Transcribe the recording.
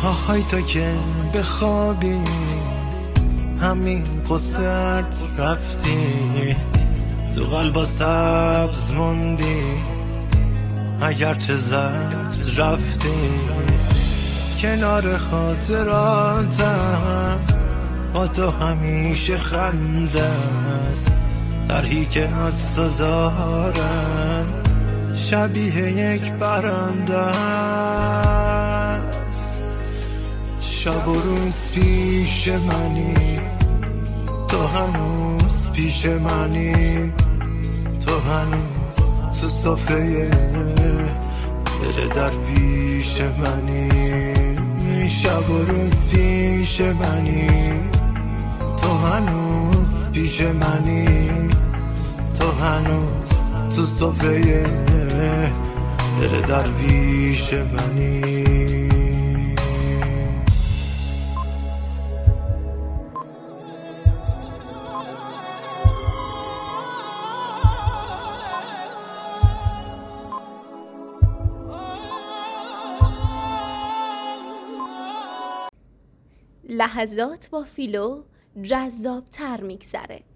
آهای تو که بخوابی همین قصت رفتی تو قلبا سبز موندی اگرچه زرد رفتی کنار خاطراتم با تو همیشه خنده است درهی که از تو دارم شبیه یک برنده است شب و روز پیش منی تو هنوز پیش منی تو هنوز تو سفره دل درویش منی شب و روز پیش منی تو هنوز پیش منی تو هنوز تو سفره دل درویش منی لحظات با فیلو جذاب تر میگذره.